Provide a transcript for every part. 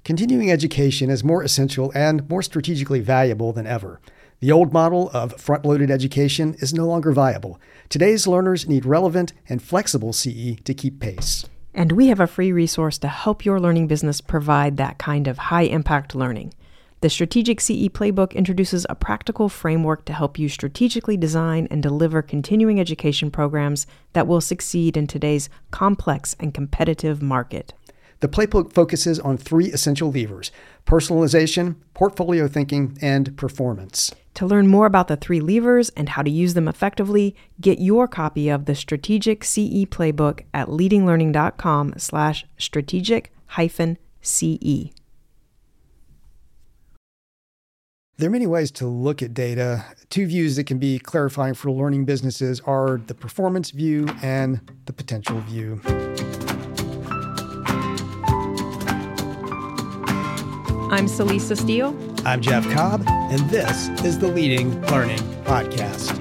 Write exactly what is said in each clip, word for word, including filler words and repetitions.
Continuing education is more essential and more strategically valuable than ever. The old model of front-loaded education is no longer viable. Today's learners need relevant and flexible C E to keep pace. And we have a free resource to help your learning business provide that kind of high-impact learning. The Strategic C E Playbook introduces a practical framework to help you strategically design and deliver continuing education programs that will succeed in today's complex and competitive market. The playbook focuses on three essential levers: personalization, portfolio thinking, and performance. To learn more about the three levers and how to use them effectively, get your copy of the Strategic C E Playbook at leadinglearning.com slash strategic hyphen CE. There are many ways to look at data. Two views that can be clarifying for learning businesses are the performance view and the potential view. I'm Celisa Steele. I'm Jeff Cobb, and this is the Leading Learning Podcast.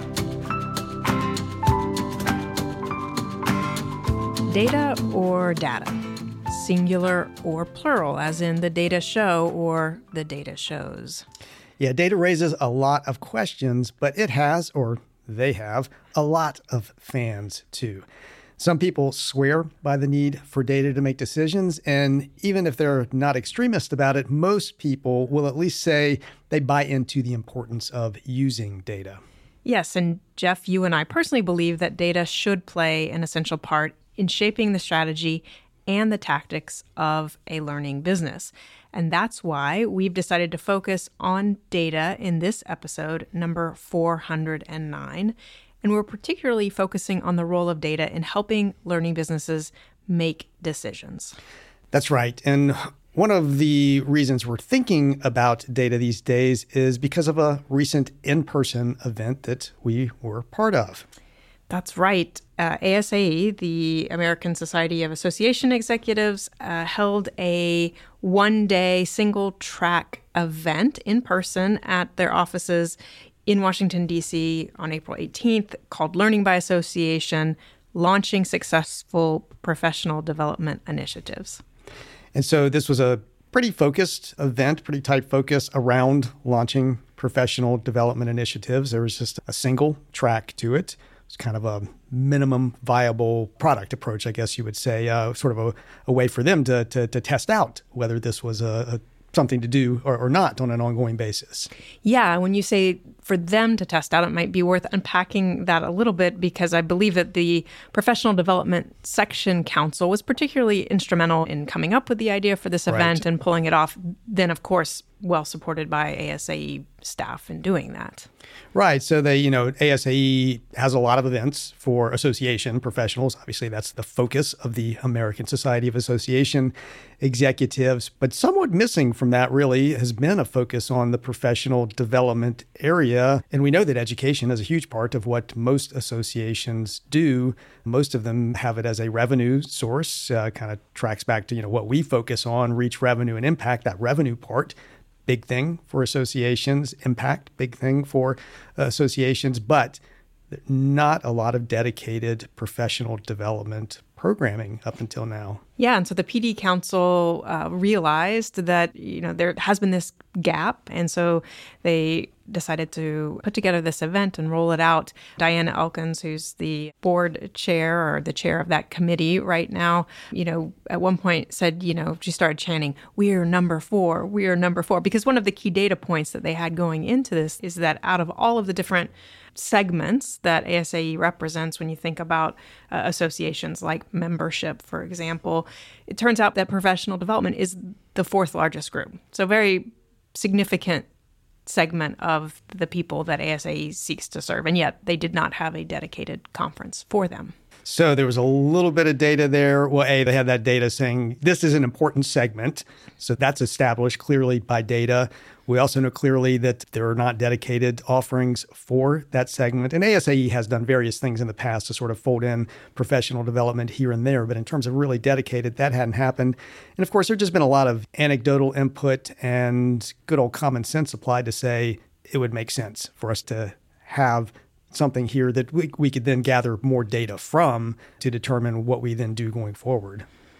Data or data? Singular or plural, as in the data show or the data shows? Yeah, data raises a lot of questions, but it has, or they have, a lot of fans too. Some people swear by the need for data to make decisions, and even if they're not extremist about it, most people will at least say they buy into the importance of using data. Yes, and Jeff, you and I personally believe that data should play an essential part in shaping the strategy and the tactics of a learning business. And that's why we've decided to focus on data in this episode, number four hundred nine. And we're particularly focusing on the role of data in helping learning businesses make decisions. That's right. And one of the reasons we're thinking about data these days is because of a recent in-person event that we were part of. That's right. Uh, A S A E, the American Society of Association Executives, uh, held a one-day single-track event in person at their offices in Washington, D C on April eighteenth called Learning by Association, Launching Successful Professional Development Initiatives. And so this was a pretty focused event, pretty tight focus around launching professional development initiatives. There was just a single track to it. It's kind of a minimum viable product approach, I guess you would say, uh, sort of a, a way for them to, to, to test out whether this was a, a something to do or, or not on an ongoing basis. Yeah, when you say for them to test out, it might be worth unpacking that a little bit, because I believe that the Professional Development Section Council was particularly instrumental in coming up with the idea for this event Right. and pulling it off. Then, of course, well supported by A S A E staff in doing that. Right. So they, you know, A S A E has a lot of events for association professionals. Obviously, that's the focus of the American Society of Association Executives. But somewhat missing from that really has been a focus on the professional development area. And we know that education is a huge part of what most associations do. Most of them have it as a revenue source, uh, kind of tracks back to, you know, what we focus on, reach, revenue, and impact, that revenue part. Big thing for associations, impact, big thing for associations, but not a lot of dedicated professional development programming up until now. Yeah, and so the P D Council uh, realized that, you know, there has been this gap, and so they decided to put together this event and roll it out. Diana Elkins, who's the board chair or the chair of that committee right now, you know, at one point said, you know, she started chanting, "We're number four, we're number four," because one of the key data points that they had going into this is that out of all of the different segments that A S A E represents, when you think about uh, associations like membership, for example, it turns out that professional development is the fourth largest group. So very significant segment of the people that A S A E seeks to serve. And yet they did not have a dedicated conference for them. So there was a little bit of data there. Well, A, they had that data saying this is an important segment. So that's established clearly by data. We also know clearly that there are not dedicated offerings for that segment. And A S A E has done various things in the past to sort of fold in professional development here and there. But in terms of really dedicated, that hadn't happened. And of course, there's just been a lot of anecdotal input and good old common sense applied to say it would make sense for us to have something here that we, we could then gather more data from to determine what we then do going forward.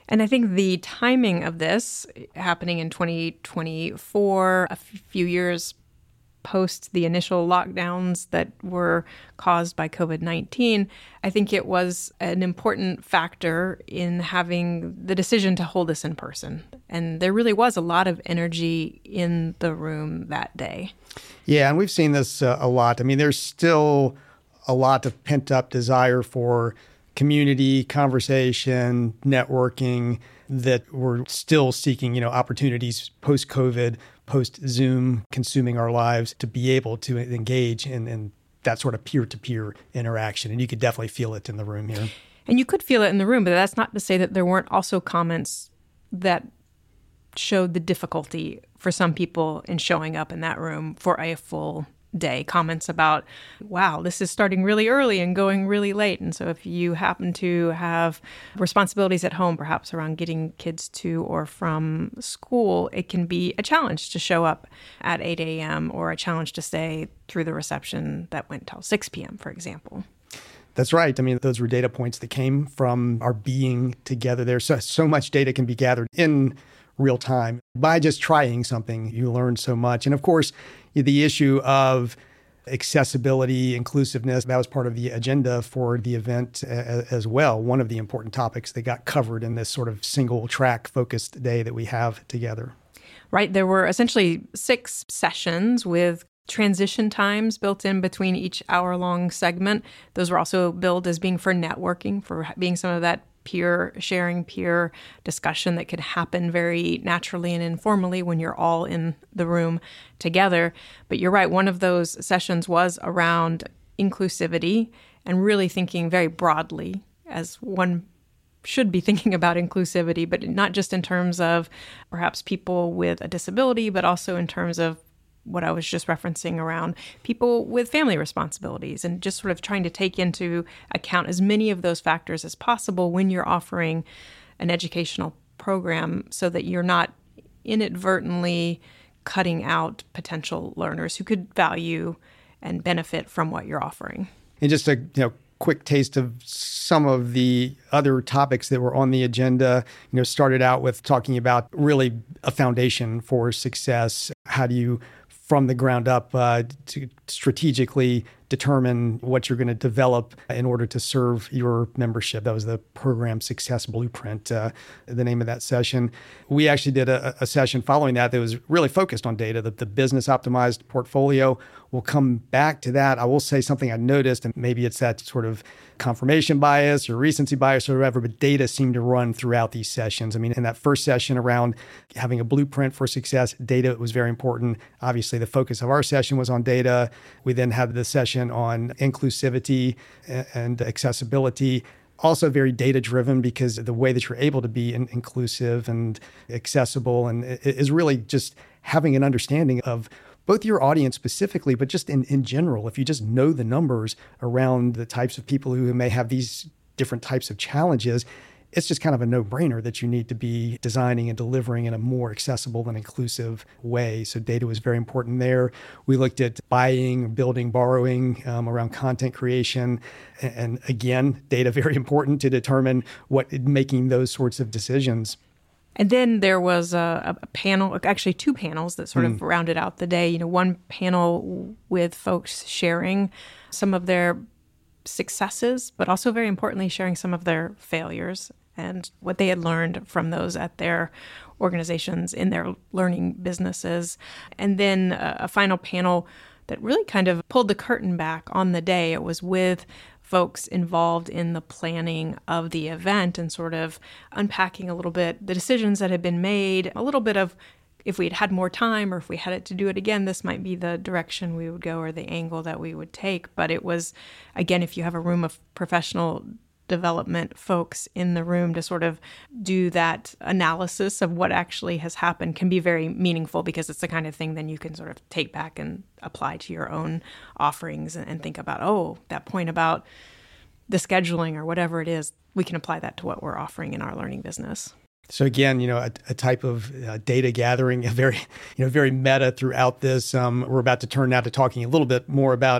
And I think the timing of this happening in twenty twenty-four, a few years post the initial lockdowns that were caused by COVID nineteen, I think it was an important factor in having the decision to hold this in person. And there really was a lot of energy in the room that day. Yeah, and we've seen this uh, a lot. I mean, there's still a lot of pent-up desire for community, conversation, networking, that we're still seeking, you know, opportunities post-COVID, post-Zoom, consuming our lives to be able to engage in, in that sort of peer-to-peer interaction. And you could definitely feel it in the room here. And you could feel it in the room, but that's not to say that there weren't also comments that showed the difficulty for some people in showing up in that room for a full day. Comments about, wow, this is starting really early and going really late. And so if you happen to have responsibilities at home, perhaps around getting kids to or from school, it can be a challenge to show up at eight a.m. or a challenge to stay through the reception that went till six p.m., for example. That's right. I mean, those were data points that came from our being together there. So, so much data can be gathered in real time. By just trying something, you learn so much. And of course, the issue of accessibility, inclusiveness, that was part of the agenda for the event a- as well. One of the important topics that got covered in this sort of single track focused day that we have together. Right. There were essentially six sessions with transition times built in between each hour-long segment. Those were also billed as being for networking, for being some of that peer sharing, peer discussion that could happen very naturally and informally when you're all in the room together. But you're right, one of those sessions was around inclusivity and really thinking very broadly, as one should be thinking about inclusivity, but not just in terms of perhaps people with a disability, but also in terms of what I was just referencing around people with family responsibilities, and just sort of trying to take into account as many of those factors as possible when you're offering an educational program, so that you're not inadvertently cutting out potential learners who could value and benefit from what you're offering. And just a you know quick taste of some of the other topics that were on the agenda, you know, started out with talking about really a foundation for success. How do you, from the ground up, uh, to strategically determine what you're going to develop in order to serve your membership? That was the Program Success Blueprint, uh, the name of that session. We actually did a, a session following that that was really focused on data, the, the business optimized portfolio. We'll come back to that. I will say something I noticed, and maybe it's that sort of confirmation bias or recency bias or whatever, but data seemed to run throughout these sessions. I mean, in that first session around having a blueprint for success, data was very important. Obviously, the focus of our session was on data. We then had the session on inclusivity and accessibility. Also very data-driven, because the way that you're able to be in- inclusive and accessible and is really just having an understanding of both your audience specifically, but just in, in general. If you just know the numbers around the types of people who may have these different types of challenges, it's just kind of a no-brainer that you need to be designing and delivering in a more accessible and inclusive way. So data was very important there. We looked at buying, building, borrowing um, around content creation. And, and again, data very important to determine what making those sorts of decisions. And then there was a, a panel, actually two panels that sort mm. of rounded out the day. You know, one panel with folks sharing some of their successes, but also very importantly, sharing some of their failures and what they had learned from those at their organizations, in their learning businesses. And then a, a final panel that really kind of pulled the curtain back on the day. It was with folks involved in the planning of the event and sort of unpacking a little bit the decisions that had been made, a little bit of if we had had more time or if we had it to do it again, this might be the direction we would go or the angle that we would take. But it was, again, if you have a room of professional development folks in the room to sort of do that analysis of what actually has happened, can be very meaningful, because it's the kind of thing then you can sort of take back and apply to your own offerings and, and think about, oh, that point about the scheduling or whatever it is, we can apply that to what we're offering in our learning business. So again, you know, a, a type of uh, data gathering, a very, you know, very meta throughout this. Um, we're about to turn now to talking a little bit more about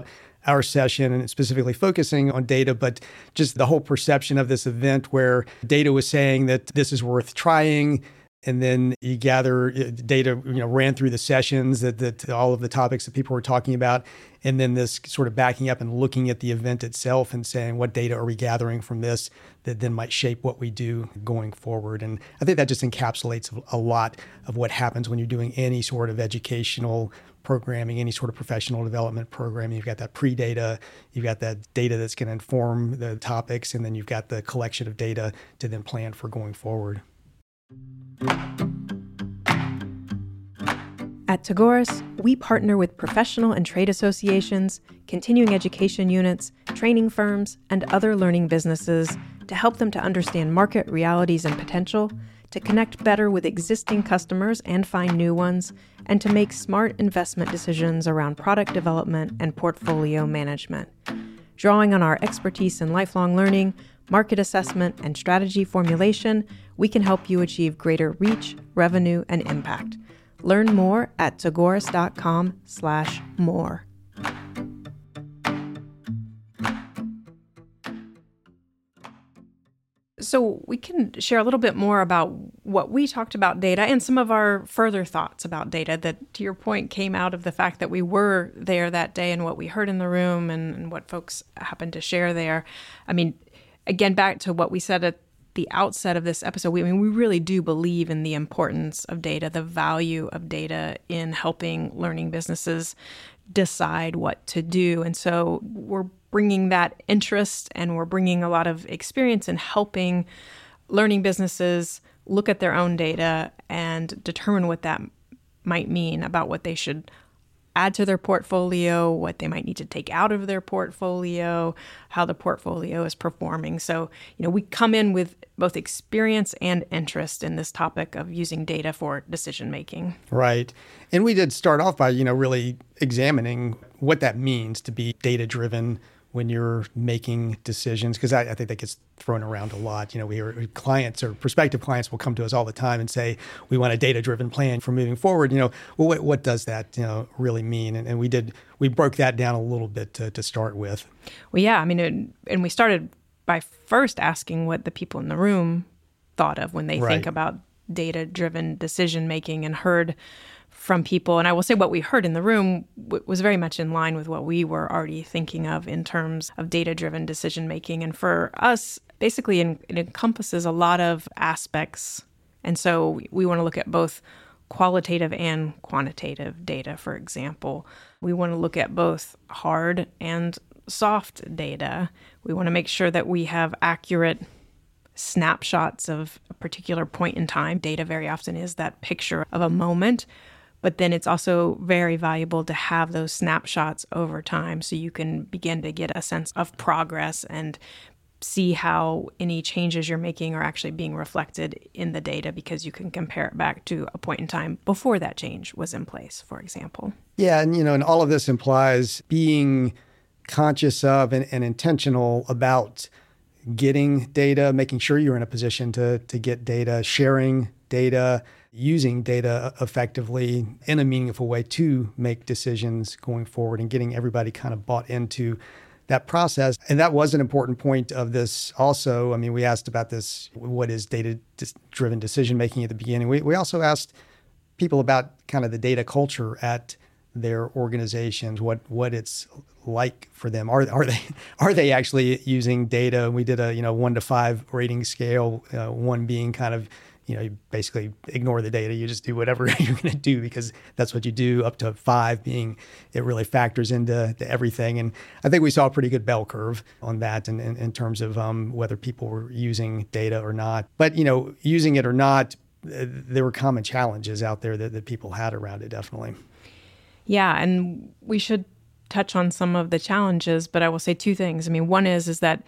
our session and specifically focusing on data, but just the whole perception of this event where data was saying that this is worth trying. And then you gather data, you know, ran through the sessions that, that all of the topics that people were talking about. And then this sort of backing up and looking at the event itself and saying, what data are we gathering from this that then might shape what we do going forward? And I think that just encapsulates a lot of what happens when you're doing any sort of educational programming, any sort of professional development programming. You've got that pre-data, you've got that data that's going to inform the topics, and then you've got the collection of data to then plan for going forward. At Tagoras, we partner with professional and trade associations, continuing education units, training firms, and other learning businesses to help them to understand market realities and potential, to connect better with existing customers and find new ones, and to make smart investment decisions around product development and portfolio management. Drawing on our expertise in lifelong learning, market assessment, and strategy formulation, we can help you achieve greater reach, revenue, and impact. Learn more at tagoras.com slash more. So we can share a little bit more about what we talked about data and some of our further thoughts about data that, to your point, came out of the fact that we were there that day and what we heard in the room and, and what folks happened to share there. I mean, again, back to what we said at the outset of this episode, we, I mean, we really do believe in the importance of data, the value of data in helping learning businesses decide what to do. And so we're bringing that interest and we're bringing a lot of experience in helping learning businesses look at their own data and determine what that might mean about what they should add to their portfolio, what they might need to take out of their portfolio, how the portfolio is performing. So, you know, we come in with both experience and interest in this topic of using data for decision making. Right. And we did start off by, you know, really examining what that means to be data-driven when you're making decisions, because I, I think that gets thrown around a lot. You know, we are, clients or prospective clients will come to us all the time and say, we want a data-driven plan for moving forward. You know, well, what, what does that, you know, really mean? And, and we did, we broke that down a little bit to, to start with. Well, yeah, I mean, it, and we started by first asking what the people in the room thought of when they Right. think about data-driven decision-making, and heard from people. And I will say what we heard in the room w- was very much in line with what we were already thinking of in terms of data-driven decision-making. And for us, basically in, it encompasses a lot of aspects. And so we, we want to look at both qualitative and quantitative data, for example. We want to look at both hard and soft data. We want to make sure that we have accurate snapshots of a particular point in time. Data very often is that picture of a moment. But then it's also very valuable to have those snapshots over time so you can begin to get a sense of progress and see how any changes you're making are actually being reflected in the data, because you can compare it back to a point in time before that change was in place, for example. Yeah, and you know, and all of this implies being conscious of and, and intentional about getting data, making sure you're in a position to to get data, sharing data, using data effectively in a meaningful way to make decisions going forward, and getting everybody kind of bought into that process. And that was an important point of this also. I mean, we asked about this, what is data-driven decision-making at the beginning. We, we also asked people about kind of the data culture at their organizations, what what it's like for them. Are are they are they actually using data? We did a you know one to five rating scale, uh, one being kind of, you know, you basically ignore the data. You just do whatever you're going to do because that's what you do, up to five being it really factors into to everything. And I think we saw a pretty good bell curve on that in, in, in terms of um, whether people were using data or not. But, you know, using it or not, uh, there were common challenges out there that, that people had around it, definitely. Yeah, and we should touch on some of the challenges, but I will say two things. I mean, one is is that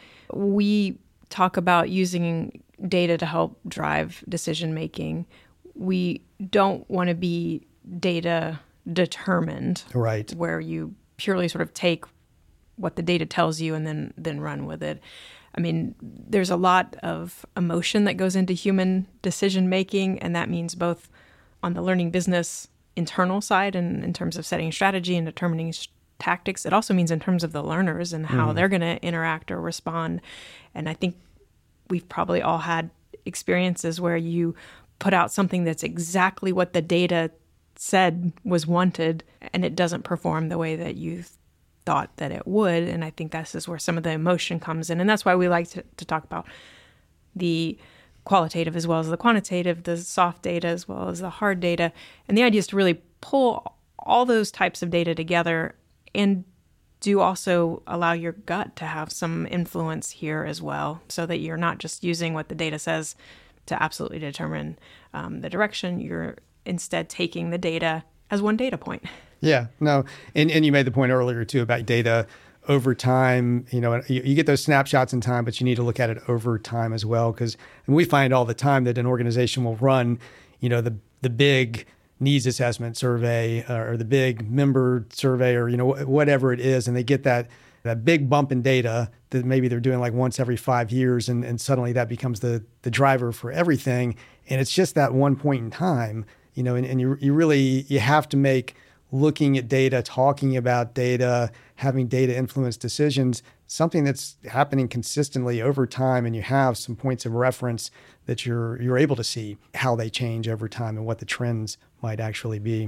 we talk about using data to help drive decision making. We don't want to be data determined, right? Where you purely sort of take what the data tells you and then then run with it. I mean, there's a lot of emotion that goes into human decision making, and that means both on the learning business internal side and in terms of setting strategy and determining tactics. It also means in terms of the learners and how mm. they're going to interact or respond. And I think we've probably all had experiences where you put out something that's exactly what the data said was wanted, and it doesn't perform the way that you thought that it would. And I think this is where some of the emotion comes in. And that's why we like to, to talk about the qualitative as well as the quantitative, the soft data as well as the hard data. And the idea is to really pull all those types of data together and do also allow your gut to have some influence here as well, so that you're not just using what the data says to absolutely determine um, the direction. You're instead taking the data as one data point. Yeah, no. And, and you made the point earlier too about data over time. You know, you, you get those snapshots in time, but you need to look at it over time as well. Because we find all the time that an organization will run, you know, the the big needs assessment survey uh, or the big member survey or, you know, whatever it is. And they get that that big bump in data that maybe they're doing like once every five years. And, and suddenly that becomes the the driver for everything. And it's just that one point in time, you know, and, and you you really, you have to make looking at data, talking about data, having data influence decisions, something that's happening consistently over time, and you have some points of reference that you're you're able to see how they change over time and what the trends might actually be.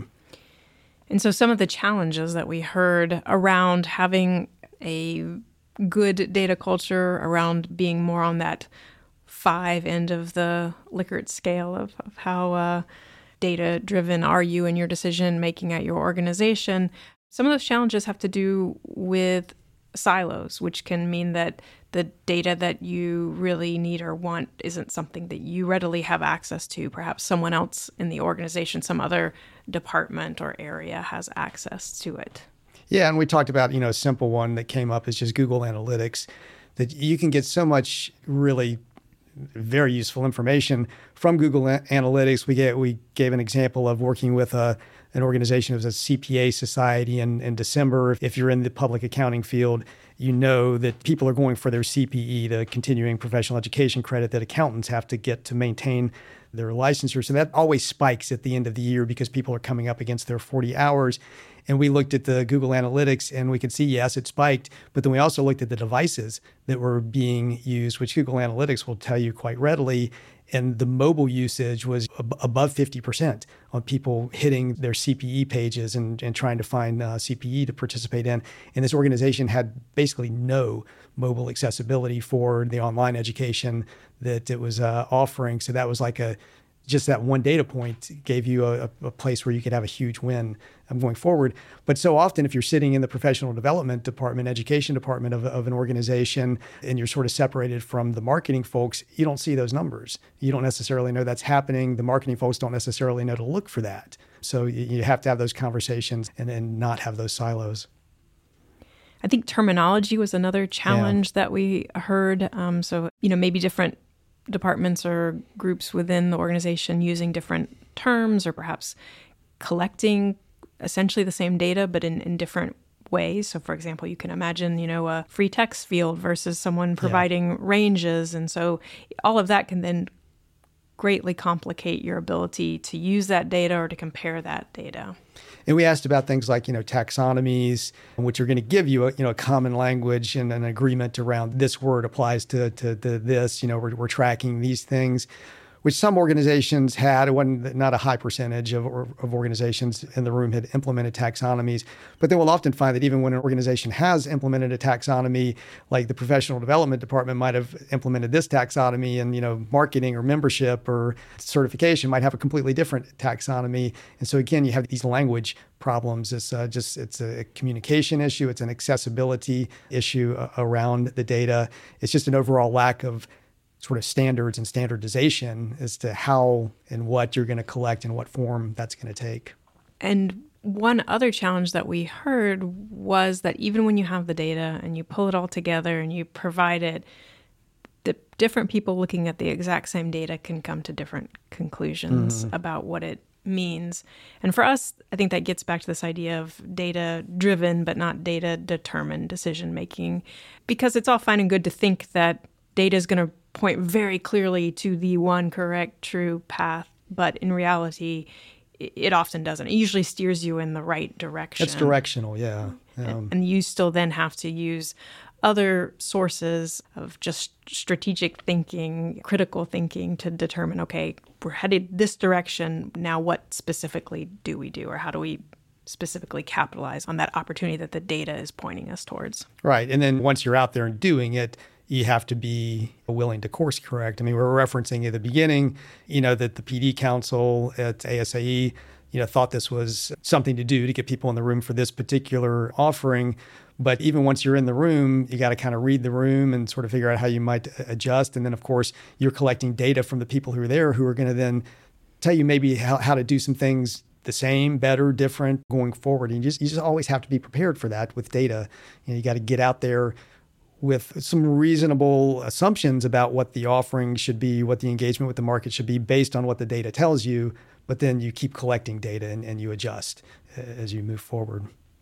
And so some of the challenges that we heard around having a good data culture, around being more on that five end of the Likert scale of, of how uh, data-driven are you in your decision-making at your organization. Some of those challenges have to do with silos, which can mean that the data that you really need or want isn't something that you readily have access to. Perhaps someone else in the organization, some other department or area has access to it. Yeah, and we talked about, you know, a simple one that came up is just Google Analytics, that you can get so much really very useful information from Google A- Analytics. We get we gave an example of working with a an organization. It was a C P A society in, in December. If you're in the public accounting field, you know that people are going for their C P E, the continuing professional education credit that accountants have to get to maintain their licensure. So that always spikes at the end of the year because people are coming up against their forty hours. And we looked at the Google Analytics and we could see, yes, it spiked. But then we also looked at the devices that were being used, which Google Analytics will tell you quite readily. And the mobile usage was ab- above fifty percent on people hitting their C P E pages and, and trying to find uh, C P E to participate in. And this organization had basically no mobile accessibility for the online education that it was uh, offering. So that was like a just that one data point gave you a, a place where you could have a huge win um, going forward. But so often, if you're sitting in the professional development department, education department of, of an organization, and you're sort of separated from the marketing folks, you don't see those numbers. You don't necessarily know that's happening. The marketing folks don't necessarily know to look for that. So you, you have to have those conversations and, and not have those silos. I think terminology was another challenge yeah. that we heard. Um, so, you know, maybe different departments or groups within the organization using different terms or perhaps collecting essentially the same data but in, in different ways. So for example, you can imagine, you know, a free text field versus someone providing yeah. ranges. And so all of that can then greatly complicate your ability to use that data or to compare that data. And we asked about things like, you know, taxonomies, which are going to give you a, you know, a common language and an agreement around this word applies to, to, to this, you know, we're, we're tracking these things, which some organizations had. It wasn't not a high percentage of, of organizations in the room had implemented taxonomies. But then we'll often find that even when an organization has implemented a taxonomy, like the professional development department might have implemented this taxonomy, and, you know, marketing or membership or certification might have a completely different taxonomy. And so again, you have these language problems. It's uh, just it's a communication issue. It's an accessibility issue uh, around the data. It's just an overall lack of sort of standards and standardization as to how and what you're going to collect and what form that's going to take. And one other challenge that we heard was that even when you have the data and you pull it all together and you provide it, the different people looking at the exact same data can come to different conclusions mm-hmm. about what it means. And for us, I think that gets back to this idea of data-driven but not data-determined decision-making, because it's all fine and good to think that data is going to point very clearly to the one correct, true path. But in reality, it often doesn't. It usually steers you in the right direction. It's directional, yeah. Um, and you still then have to use other sources of just strategic thinking, critical thinking to determine, okay, we're headed this direction. Now, what specifically do we do, or how do we specifically capitalize on that opportunity that the data is pointing us towards? Right. And then once you're out there and doing it, you have to be willing to course correct. I mean, we were referencing at the beginning, you know, that the P D Council at A S A E, you know, thought this was something to do to get people in the room for this particular offering. But even once you're in the room, you got to kind of read the room and sort of figure out how you might adjust. And then, of course, you're collecting data from the people who are there who are going to then tell you maybe how, how to do some things the same, better, different going forward. And you just, you just always have to be prepared for that with data. You know, you got to get out there with some reasonable assumptions about what the offering should be, what the engagement with the market should be based on what the data tells you. But then you keep collecting data and, and you adjust as you move forward.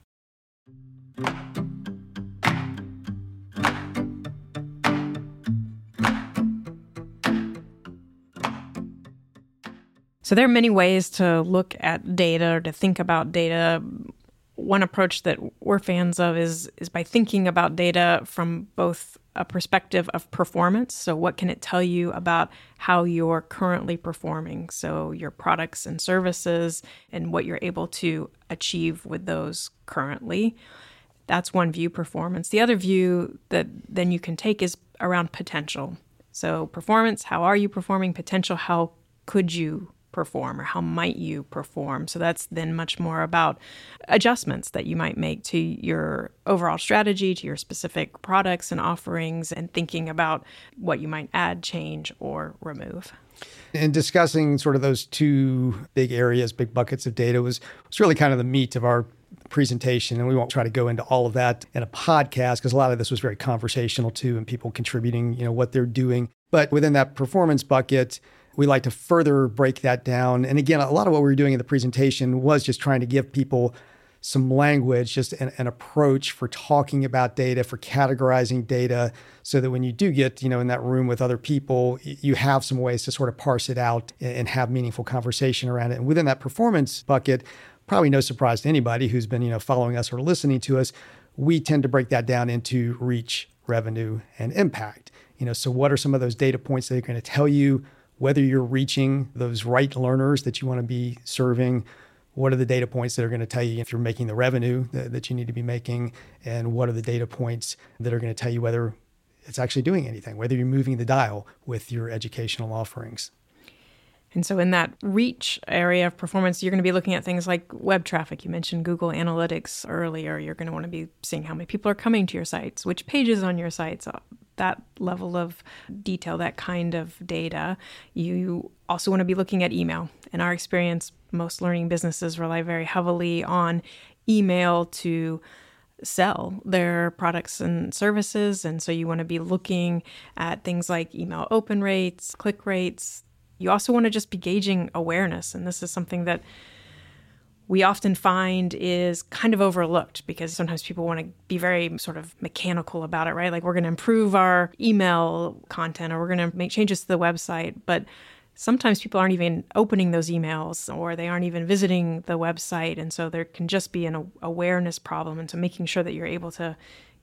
So there are many ways to look at data or to think about data. One approach that we're fans of is is by thinking about data from both a perspective of performance. So what can it tell you about how you're currently performing? So your products and services and what you're able to achieve with those currently. That's one view, performance. The other view that then you can take is around potential. So performance, how are you performing? Potential, how could you perform, or how might you perform? So that's then much more about adjustments that you might make to your overall strategy, to your specific products and offerings, and thinking about what you might add, change, or remove. And discussing sort of those two big areas, big buckets of data was, was really kind of the meat of our presentation. And we won't try to go into all of that in a podcast because a lot of this was very conversational too, and people contributing, you know, what they're doing. But within that performance bucket, we like to further break that down. And again, a lot of what we were doing in the presentation was just trying to give people some language, just an, an approach for talking about data, for categorizing data, so that when you do get, you know, in that room with other people, you have some ways to sort of parse it out and have meaningful conversation around it. And within that performance bucket, probably no surprise to anybody who's been, you know, following us or listening to us, we tend to break that down into reach, revenue, and impact. You know, so what are some of those data points that are going to tell you whether you're reaching those right learners that you want to be serving? What are the data points that are going to tell you if you're making the revenue that, that you need to be making? And what are the data points that are going to tell you whether it's actually doing anything, whether you're moving the dial with your educational offerings? And so in that reach area of performance, you're going to be looking at things like web traffic. You mentioned Google Analytics earlier. You're going to want to be seeing how many people are coming to your sites, which pages on your sites, that level of detail, that kind of data. You also want to be looking at email. In our experience, most learning businesses rely very heavily on email to sell their products and services. And so you want to be looking at things like email open rates, click rates. You also want to just be gauging awareness. And this is something that we often find is kind of overlooked because sometimes people want to be very sort of mechanical about it, right? Like we're going to improve our email content or we're going to make changes to the website. But sometimes people aren't even opening those emails or they aren't even visiting the website. And so there can just be an awareness problem. And so making sure that you're able to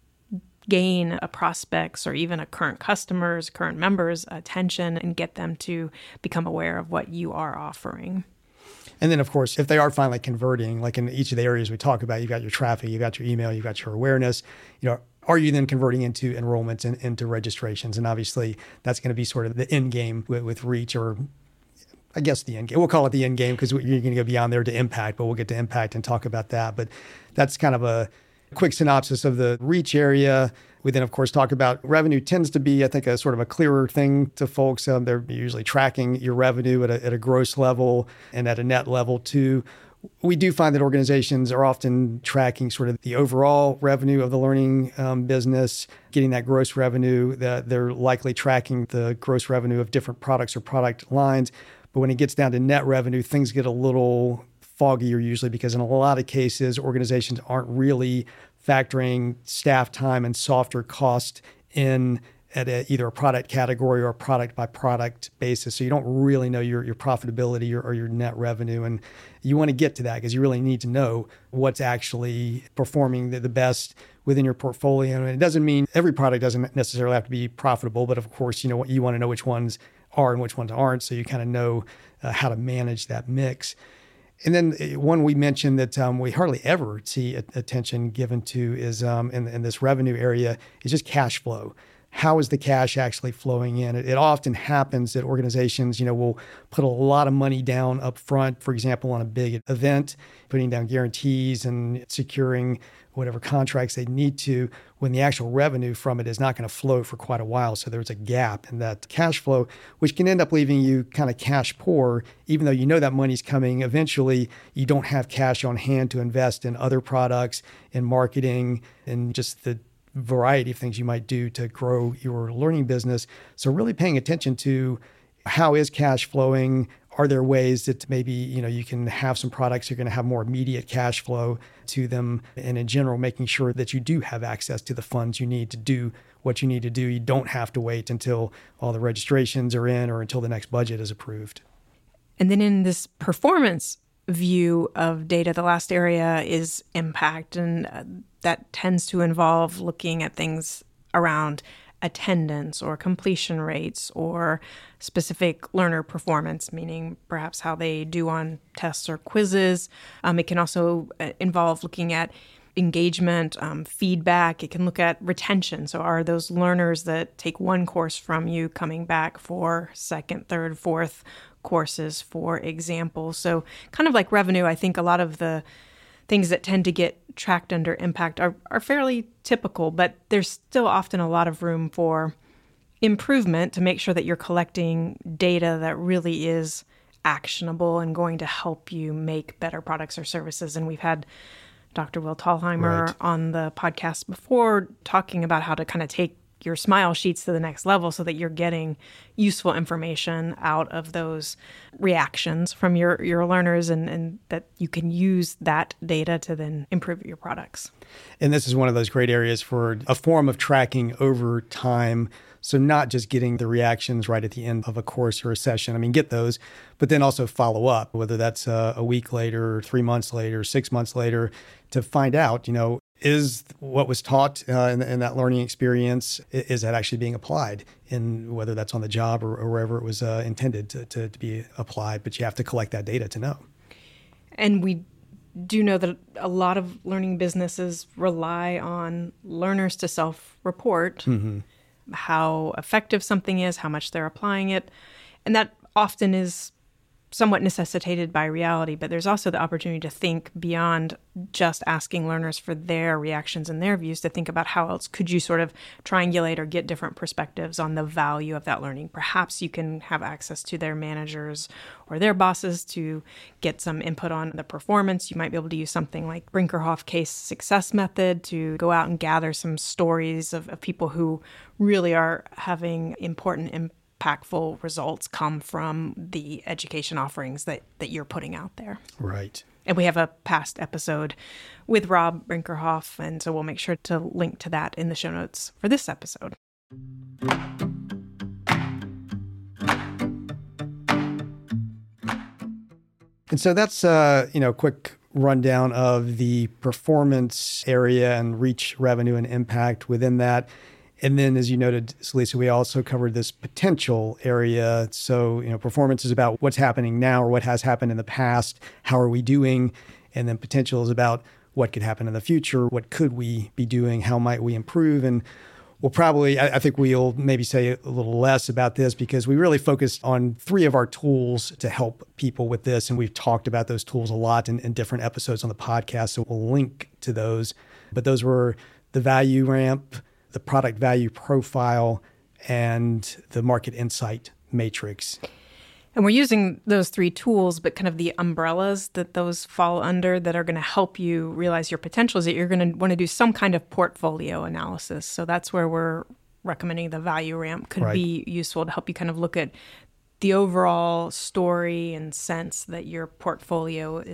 gain a prospect's or even a current customer's, current member's attention and get them to become aware of what you are offering. And then, of course, if they are finally converting, like in each of the areas we talk about, you've got your traffic, you've got your email, you've got your awareness, you know, are you then converting into enrollments and into registrations? And obviously, that's going to be sort of the end game with, with reach, or I guess the end game. We'll call it the end game because you're going to go beyond there to impact, but we'll get to impact and talk about that. But that's kind of a quick synopsis of the reach area. We then, of course, talk about revenue tends to be, I think, a sort of a clearer thing to folks. Um, they're usually tracking your revenue at a, at a gross level and at a net level too. We do find that organizations are often tracking sort of the overall revenue of the learning um, business, getting that gross revenue. That they're likely tracking the gross revenue of different products or product lines. But when it gets down to net revenue, things get a little foggier usually because in a lot of cases, organizations aren't really factoring staff time and software cost in at a, either a product category or a product by product basis. So you don't really know your, your profitability or, or your net revenue. And you want to get to that because you really need to know what's actually performing the, the best within your portfolio. And it doesn't mean every product doesn't necessarily have to be profitable, but of course, you know, you want to know which ones are and which ones aren't. So you kind of know uh, how to manage that mix. And then one we mentioned that um, we hardly ever see a- attention given to is um, in, in this revenue area is just cash flow. How is the cash actually flowing in? It, it often happens that organizations, you know, will put a lot of money down up front, for example, on a big event, putting down guarantees and securing whatever contracts they need to, when the actual revenue from it is not going to flow for quite a while. So there's a gap in that cash flow, which can end up leaving you kind of cash poor, even though you know that money's coming. Eventually, you don't have cash on hand to invest in other products, in marketing, and just the variety of things you might do to grow your learning business. So really paying attention to how is cash flowing? Are there ways that maybe, you know, you can have some products that are going to have more immediate cash flow to them? And in general, making sure that you do have access to the funds you need to do what you need to do. You don't have to wait until all the registrations are in or until the next budget is approved. And then in this performance view of data, the last area is impact. And uh, that tends to involve looking at things around attendance or completion rates or specific learner performance, meaning perhaps how they do on tests or quizzes. Um, it can also involve looking at engagement, um, feedback. It can look at retention. So are those learners that take one course from you coming back for second, third, fourth courses, for example? So kind of like revenue, I think a lot of the things that tend to get tracked under impact are, are fairly typical, but there's still often a lot of room for improvement to make sure that you're collecting data that really is actionable and going to help you make better products or services. And we've had Doctor Will Thalheimer right. on the podcast before talking about how to kind of take your smile sheets to the next level so that you're getting useful information out of those reactions from your, your learners and, and that you can use that data to then improve your products. And this is one of those great areas for a form of tracking over time. So not just getting the reactions right at the end of a course or a session. I mean, get those, but then also follow up, whether that's a, a week later, or three months later, six months later, to find out, you know, is what was taught uh, in, in that learning experience, is that actually being applied in whether that's on the job or, or wherever it was uh, intended to, to, to be applied. But you have to collect that data to know. And we do know that a lot of learning businesses rely on learners to self-report mm-hmm. how effective something is, how much they're applying it. And that often is somewhat necessitated by reality, but there's also the opportunity to think beyond just asking learners for their reactions and their views, to think about how else could you sort of triangulate or get different perspectives on the value of that learning. Perhaps you can have access to their managers or their bosses to get some input on the performance. You might be able to use something like Brinkerhoff case success method to go out and gather some stories of, of people who really are having important impact. impactful results come from the education offerings that, that you're putting out there. Right. And we have a past episode with Rob Brinkerhoff, and so we'll make sure to link to that in the show notes for this episode. And so that's uh, you know, a quick rundown of the performance area and reach, revenue, and impact within that. And then, as you noted, Celisa, we also covered this potential area. So, you know, performance is about what's happening now or what has happened in the past. How are we doing? And then potential is about what could happen in the future. What could we be doing? How might we improve? And we'll probably, I, I think we'll maybe say a little less about this because we really focused on three of our tools to help people with this. And we've talked about those tools a lot in, in different episodes on the podcast. So we'll link to those. But those were the value ramp, the product value profile, and the market insight matrix. And we're using those three tools, but kind of the umbrellas that those fall under that are going to help you realize your potential is that you're going to want to do some kind of portfolio analysis. So that's where we're recommending the value ramp could right. be useful to help you kind of look at the overall story and sense that your portfolio is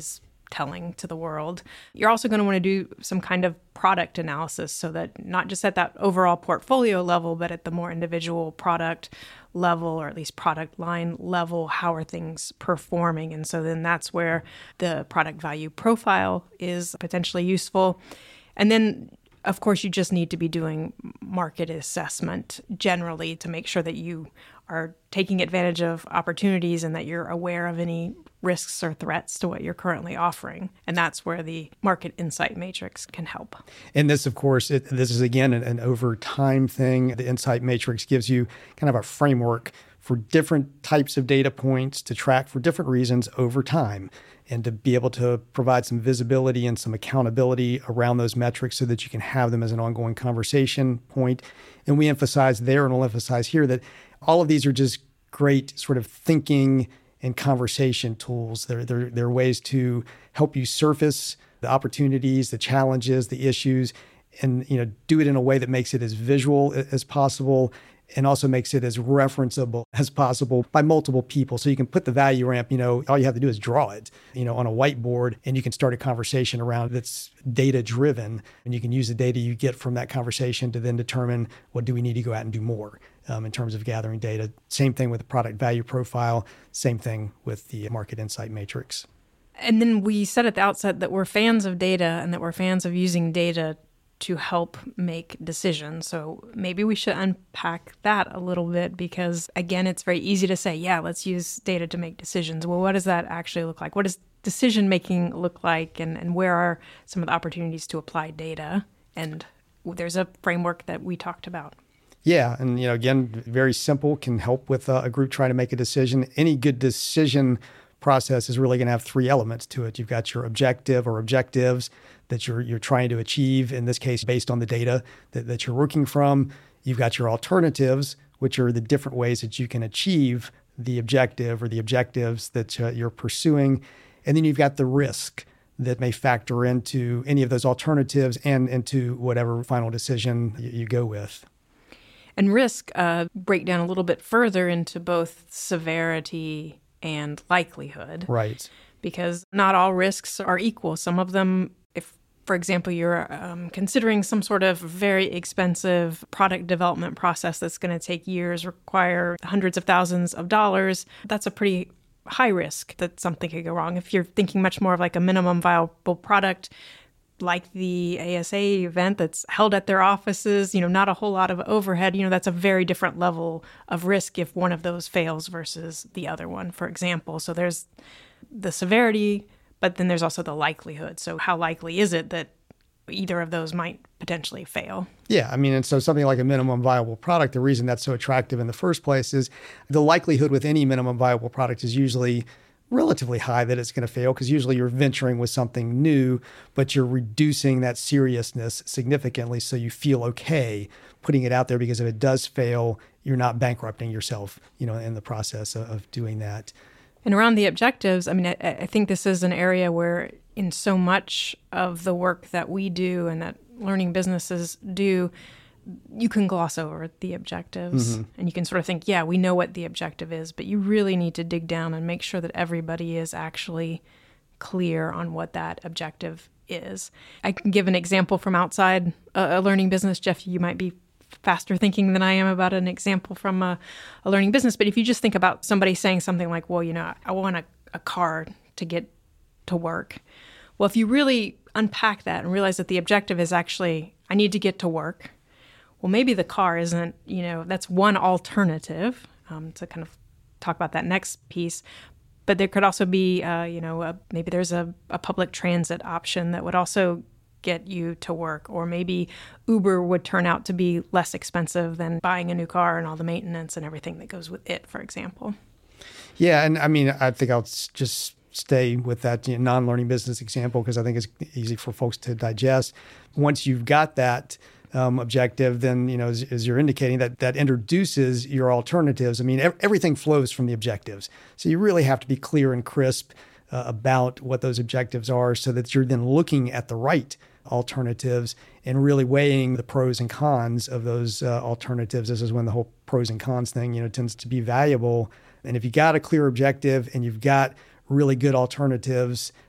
telling to the world. You're also going to want to do some kind of product analysis so that not just at that overall portfolio level, but at the more individual product level, or at least product line level, how are things performing? And so then that's where the product value profile is potentially useful. And then, of course, you just need to be doing market assessment generally to make sure that you are taking advantage of opportunities and that you're aware of any risks or threats to what you're currently offering. And that's where the market insight matrix can help. And this, of course, it, this is, again, an, an over time thing. The insight matrix gives you kind of a framework for different types of data points to track for different reasons over time, and to be able to provide some visibility and some accountability around those metrics so that you can have them as an ongoing conversation point. And we emphasize there, and we'll emphasize here, that all of these are just great sort of thinking and conversation tools. They're, they're, they're ways to help you surface the opportunities, the challenges, the issues, and, you know, do it in a way that makes it as visual as possible, and also makes it as referenceable as possible by multiple people. So you can put the value ramp, you know, all you have to do is draw it, you know, on a whiteboard, and you can start a conversation around that's data driven. And you can use the data you get from that conversation to then determine, what do we need to go out and do more um, in terms of gathering data. Same thing with the product value profile. Same thing with the market insight matrix. And then we said at the outset that we're fans of data and that we're fans of using data to help make decisions. So maybe we should unpack that a little bit, because again, it's very easy to say, yeah, let's use data to make decisions. Well, what does that actually look like? What does decision making look like? And, and where are some of the opportunities to apply data? And there's a framework that we talked about. Yeah. And, you know, again, very simple, can help with uh, a group trying to make a decision. Any good decision process is really going to have three elements to it. You've got your objective or objectives that you're you're trying to achieve, in this case, based on the data that, that you're working from. You've got your alternatives, which are the different ways that you can achieve the objective or the objectives that uh, you're pursuing. And then you've got the risk that may factor into any of those alternatives and into whatever final decision you, you go with. And risk uh, break down a little bit further into both severity and likelihood. Right. Because not all risks are equal. Some of them, if, for example, you're um, considering some sort of very expensive product development process that's going to take years, require hundreds of thousands of dollars, that's a pretty high risk that something could go wrong. If you're thinking much more of like a minimum viable product, like the A S A event that's held at their offices, you know, not a whole lot of overhead, you know, that's a very different level of risk if one of those fails versus the other one, for example. So there's the severity, but then there's also the likelihood. So how likely is it that either of those might potentially fail? Yeah, I mean, and so something like a minimum viable product, the reason that's so attractive in the first place is the likelihood with any minimum viable product is usually relatively high that it's going to fail, because usually you're venturing with something new, but you're reducing that seriousness significantly so you feel okay putting it out there, because if it does fail, you're not bankrupting yourself, you know, in the process of, of doing that. And around the objectives, I mean, I, I think this is an area where in so much of the work that we do and that learning businesses do, you can gloss over the objectives, mm-hmm. and you can sort of think, yeah, we know what the objective is, but you really need to dig down and make sure that everybody is actually clear on what that objective is. I can give an example from outside a, a learning business. Jeff, you might be faster thinking than I am about an example from a, a learning business, but if you just think about somebody saying something like, well, you know, I want a, a car to get to work. Well, if you really unpack that and realize that the objective is actually, I need to get to work. Well, maybe the car isn't, you know, that's one alternative um, to kind of talk about that next piece. But there could also be, uh, you know, a, maybe there's a, a public transit option that would also get you to work. Or maybe Uber would turn out to be less expensive than buying a new car and all the maintenance and everything that goes with it, for example. Yeah, and I mean, I think I'll just stay with that, you know, non-learning business example, because I think it's easy for folks to digest. Once you've got that Um, objective, then, you know, as, as you're indicating, that that introduces your alternatives. I mean, ev- everything flows from the objectives. So you really have to be clear and crisp uh, about what those objectives are, so that you're then looking at the right alternatives and really weighing the pros and cons of those uh, alternatives. This is when the whole pros and cons thing, you know, tends to be valuable. And if you got a clear objective and you've got really good alternatives,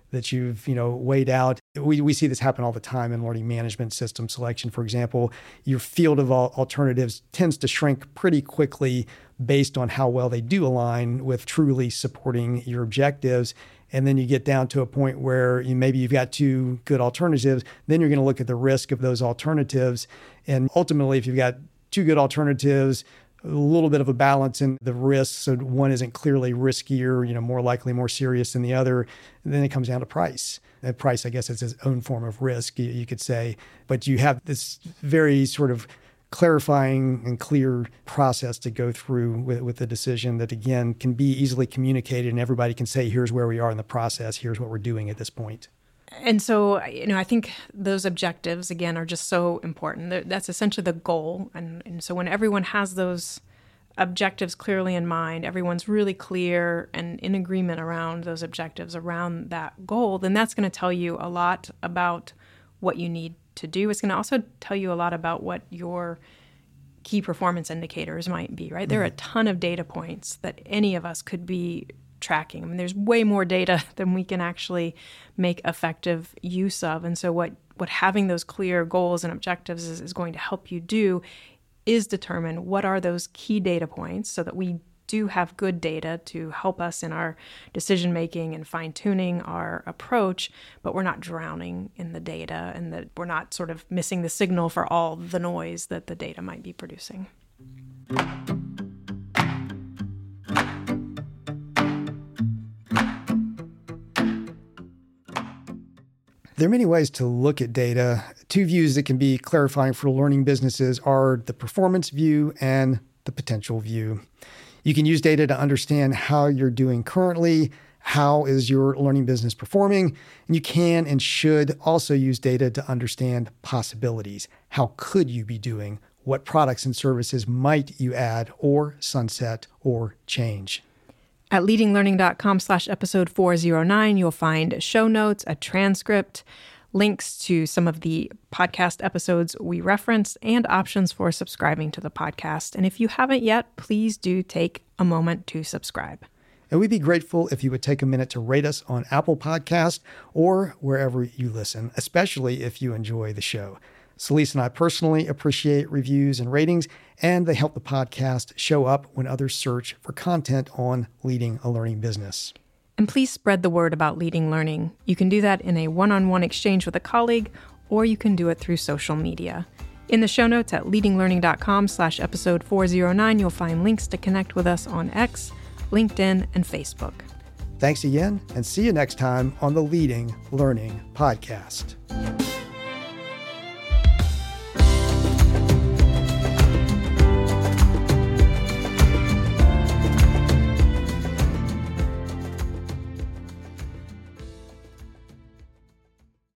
that you've, you know, weighed out. We, we see this happen all the time in learning management system selection. For example, your field of alternatives tends to shrink pretty quickly based on how well they do align with truly supporting your objectives. And then you get down to a point where you, maybe you've got two good alternatives. Then you're going to look at the risk of those alternatives. And ultimately, if you've got two good alternatives, a little bit of a balance in the risks, so one isn't clearly riskier, you know, more likely, more serious than the other, and then it comes down to price. And price, I guess, is its own form of risk, you, you could say. But you have this very sort of clarifying and clear process to go through with, with the decision that, again, can be easily communicated, and everybody can say, here's where we are in the process, here's what we're doing at this point. And so, you know, I think those objectives, again, are just so important. That's essentially the goal. And, and so when everyone has those objectives clearly in mind, everyone's really clear and in agreement around those objectives, around that goal, then that's going to tell you a lot about what you need to do. It's going to also tell you a lot about what your key performance indicators might be, right? Mm-hmm. There are a ton of data points that any of us could be tracking. I mean, there's way more data than we can actually make effective use of. And so what, what having those clear goals and objectives is, is going to help you do is determine what are those key data points so that we do have good data to help us in our decision making and fine tuning our approach, but we're not drowning in the data and that we're not sort of missing the signal for all the noise that the data might be producing. There are many ways to look at data. Two views that can be clarifying for learning businesses are the performance view and the potential view. You can use data to understand how you're doing currently, how is your learning business performing, and you can and should also use data to understand possibilities. How could you be doing? What products and services might you add or sunset or change? At leadinglearning.com slash episode four oh nine, you'll find show notes, a transcript, links to some of the podcast episodes we referenced, and options for subscribing to the podcast. And if you haven't yet, please do take a moment to subscribe. And we'd be grateful if you would take a minute to rate us on Apple Podcasts or wherever you listen, especially if you enjoy the show. Celeste and I personally appreciate reviews and ratings, and they help the podcast show up when others search for content on leading a learning business. And please spread the word about Leading Learning. You can do that in a one-on-one exchange with a colleague, or you can do it through social media. In the show notes at leadinglearning.com slash episode 409, you'll find links to connect with us on X, LinkedIn, and Facebook. Thanks again, and see you next time on the Leading Learning Podcast.